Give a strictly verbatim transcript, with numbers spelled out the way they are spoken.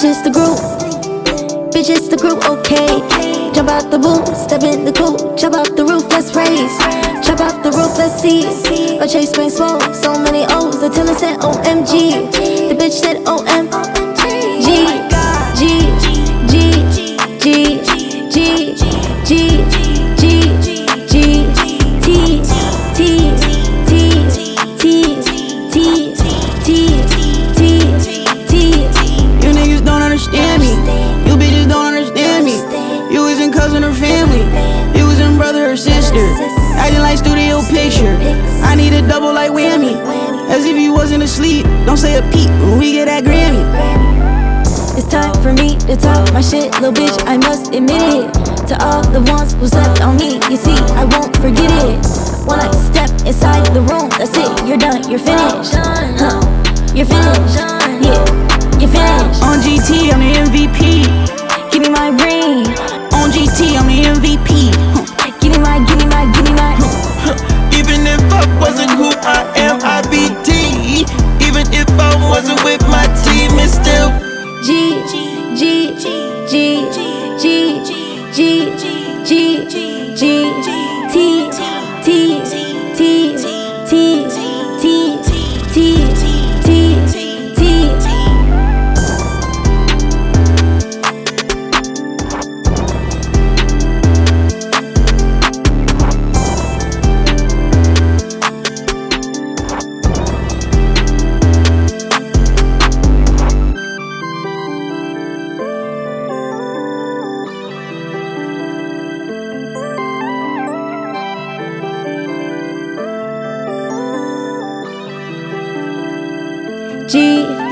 Bitch, it's the group. Bitch, it's the group, okay. Jump out the booth, step in the coupe. Jump out the roof, let's raise. Jump out the roof, let's see. A chase bang smoke, so many O's. The teller said O M G. The bitch said O M G. G, G, G, G, G, G, G, T, T, T, T, T, T, T, You niggas don't understand me. You bitches don't understand me. You isn't cousin or family. You isn't brother or sister. Acting like studio picture. I need a double like whammy. As if you wasn't asleep. Don't say a peep when we get that Grammy. It's time for me to talk my shit, little bitch, I must admit it. To all the ones who slept on me, you see, I won't forget it. When I step inside the room, that's it, you're done, you're finished. Huh, you're finished, yeah, you're finished. On G T, I'm the M V P. Give me my ring. On G T, I'm the M V P. Give me my, give me my, give me my. Even if I wasn't who I am, I'd be T. Even if I wasn't with my team, it's still G, G, G, G, G, G, G, G, T, T, T, T, T, T, T, T. G